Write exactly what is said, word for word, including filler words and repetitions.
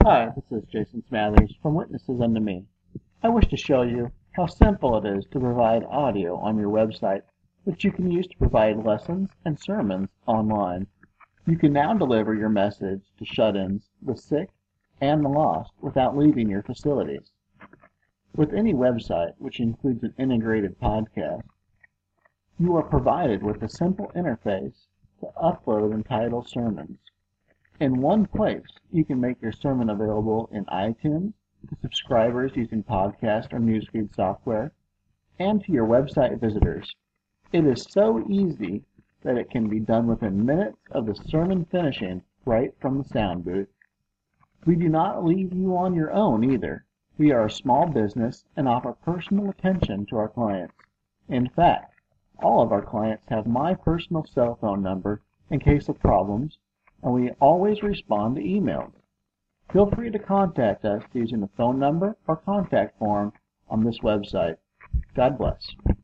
Hi, this is Jason Smathers from Witnesses Unto Me. I wish to show you how simple it is to provide audio on your website, which you can use to provide lessons and sermons online. You can now deliver your message to shut-ins, the sick, and the lost without leaving your facilities. With any website, which includes an integrated podcast, you are provided with a simple interface to upload and title sermons. In one place, you can make your sermon available in iTunes to subscribers using podcast or newsfeed software, and to your website visitors. It is so easy that it can be done within minutes of the sermon finishing right from the sound booth. We do not leave you on your own either. We are a small business and offer personal attention to our clients. In fact, all of our clients have my personal cell phone number in case of problems, and we always respond to emails. Feel free to contact us using the phone number or contact form on this website. God bless.